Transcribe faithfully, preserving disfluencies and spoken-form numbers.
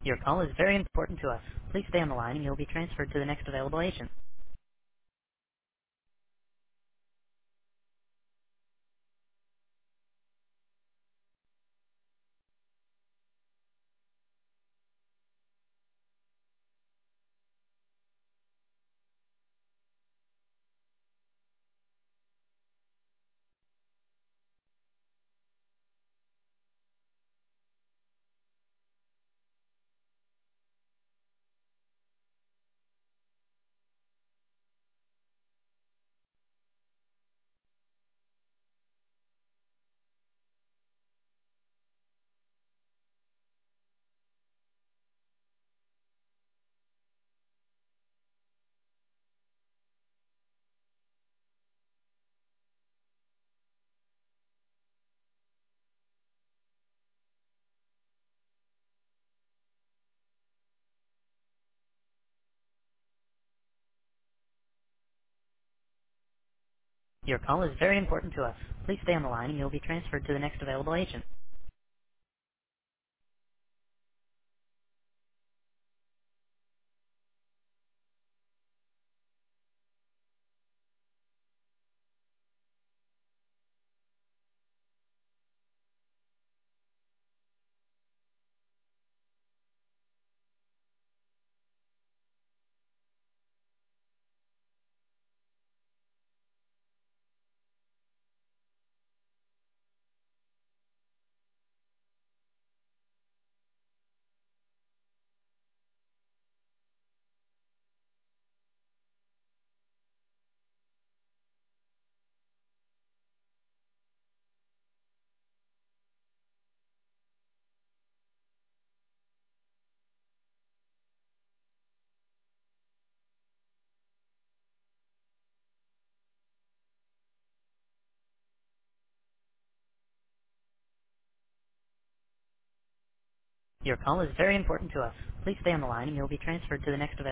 Your call is very important to us. Please stay on the line and you'll be transferred to the next available agent. Your call is very important to us. Please stay on the line and you'll be transferred to the next available agent. Your call is very important to us. Please stay on the line and you'll be transferred to the next available